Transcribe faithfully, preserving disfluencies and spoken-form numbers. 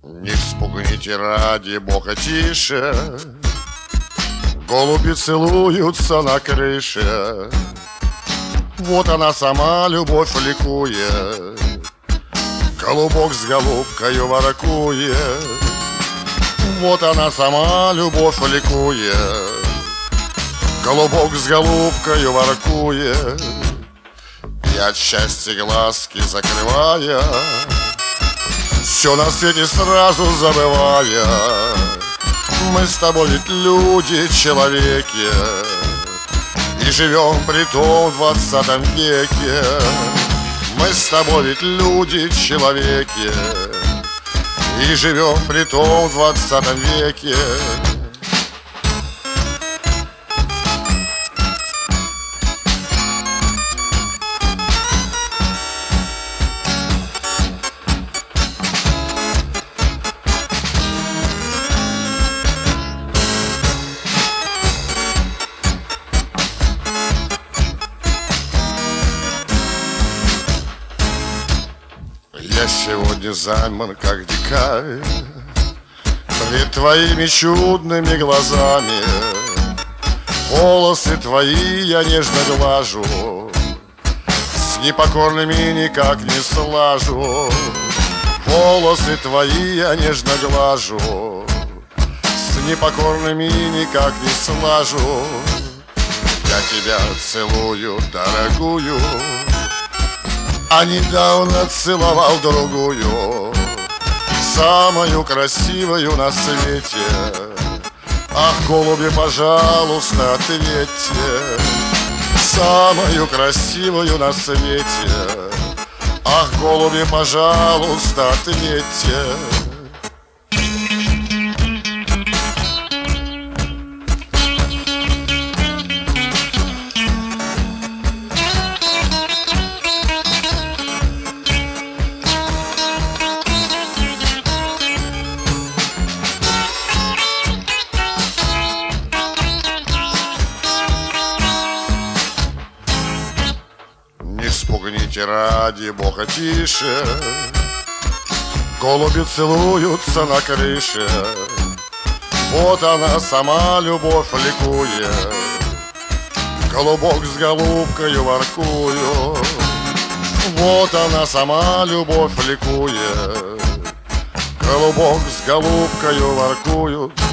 Не вспугните ради бога тише, голуби целуются на крыше. Вот она сама, любовь ликует, голубок с голубкою воркует. Вот она сама, любовь ликует, голубок с голубкою воркует. И от счастья глазки закрывая, все на свете сразу забывая, мы с тобой ведь люди, человеки, и живем при том в двадцатом веке. Мы с тобой ведь люди, человеки, и живем при том в двадцатом веке. Я сегодня займан, как дикарь, пред твоими чудными глазами. Волосы твои я нежно глажу, с непокорными никак не слажу. Волосы твои я нежно глажу, с непокорными никак не слажу. Я тебя целую, дорогую, а недавно целовал другую, самую красивую на свете. Ах, голуби, пожалуйста, ответьте, самую красивую на свете. Ах, голуби, пожалуйста, ответьте. Не вспугните ради бога тише, голуби целуются на крыше. Вот она сама, любовь ликует, голубок с голубкою воркует. Вот она сама, любовь ликует, голубок с голубкою воркуют.